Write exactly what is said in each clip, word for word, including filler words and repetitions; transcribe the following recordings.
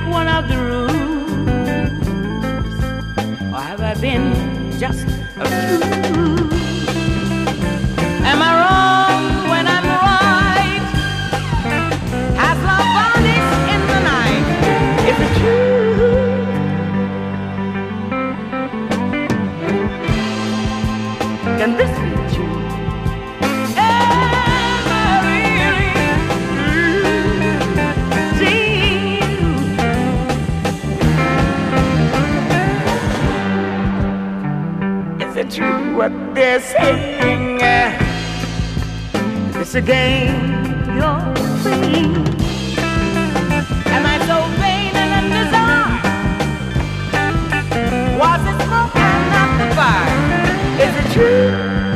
one of the rules, or have I been just a fool? Am I wrong when I'm right? Has love vanished in the night? Is it true? Can this be true? Am I really seeing you? Is it true what they're saying? Is this a game you're playing? Am I so vain and undesired? Was it smoke and not the fire? Is it true?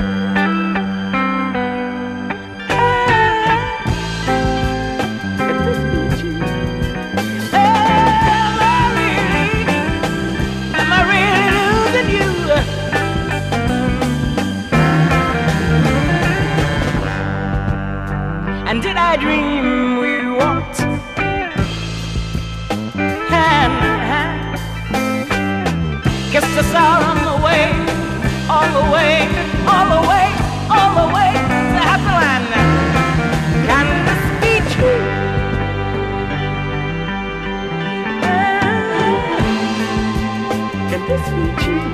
Can this be true? Am I really, am I really losing you? And did I dream we walked hand in hand, kissed us all on the way, all the way, all the way, all the way to happy land? Can this be true? Can this be true?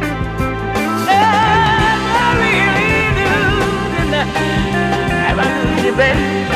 Am I really losing? Am I losing, baby?